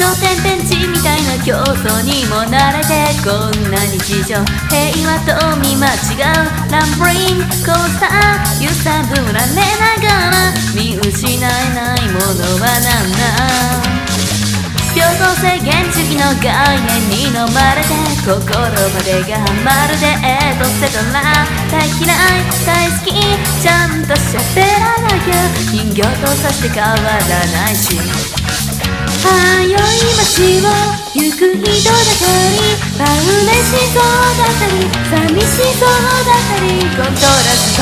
頂点ペンチみたいな競争にも慣れて、こんな日常平和と見間違うランブリンコースター揺さぶられながら見失えないものはなんだ。平等制限主義の概念に飲まれて心までがまるでエトセトラ、大嫌い大好きちゃんと喋らなきゃ人形とさして変わらないし、迷い街を行く人だったり嬉しそうだったり寂しそうだったり、コントラスト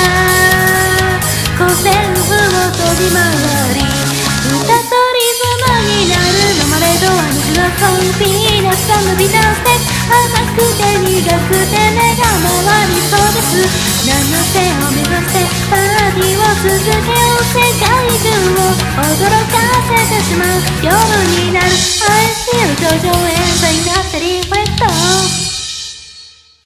が全部を飛び回り歌とリズムになるままレドアのジュラソンピーナッツのビターステップ、甘くて苦くて目が回りそうです。七瀬を目指してパーティーを続けよう、世界中を驚かせてしまう夜になる。I feel 頂上へ